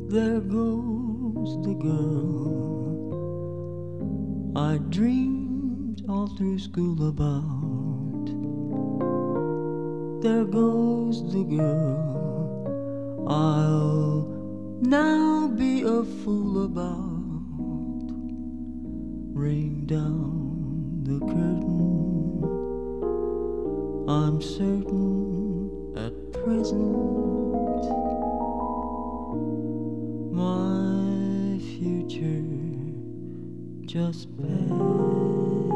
There goes the girl I dreamed all through school about. There goes the girl I'll now be a fool about. Ring down the curtain, I'm certain at present my future just passed.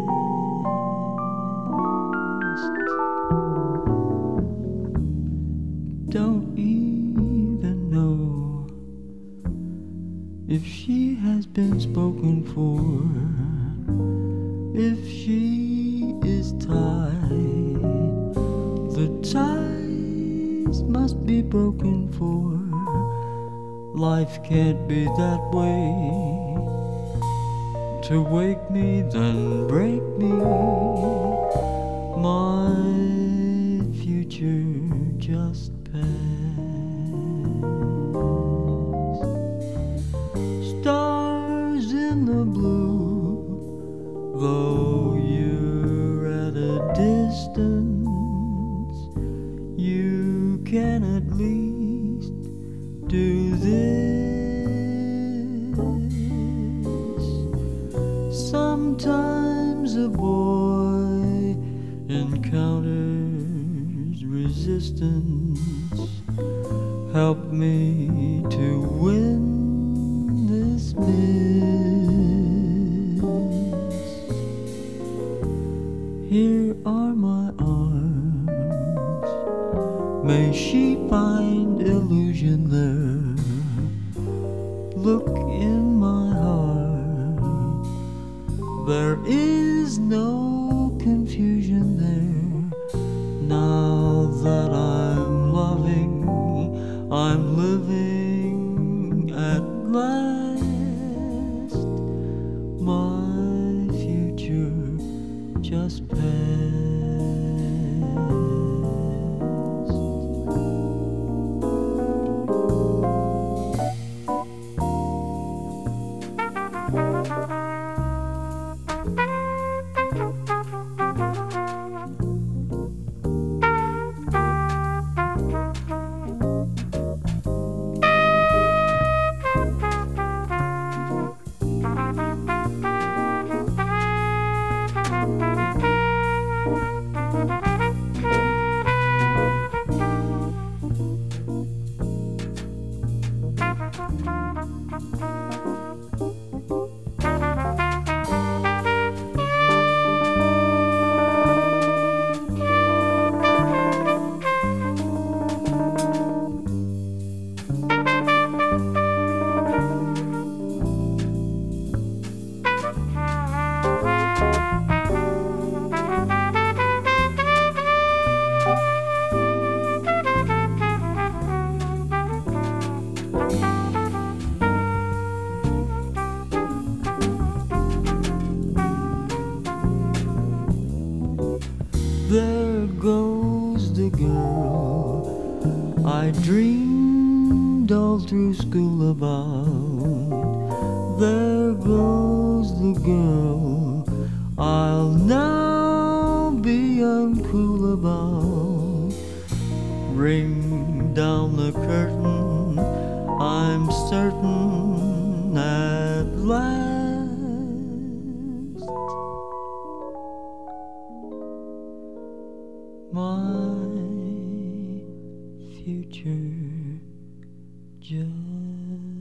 Don't even know if she has been spoken for, if she is tied. The ties must be broken for. Life can't be that way, to wake me then break me. My future just passed. Stars in the blue, though you're at a distance, you can at least do this. Sometimes a boy encounters resistance. Help me to win this miss. Here are my arms, may she find illusion there. Look in my heart, there is no confusion there. Now that I'm loving, I'm living at last. My future just passed. There goes the girl I dreamed all through school about. There goes the girl I'll now be uncool about. Ring down the curtain, I'm certain at last my future just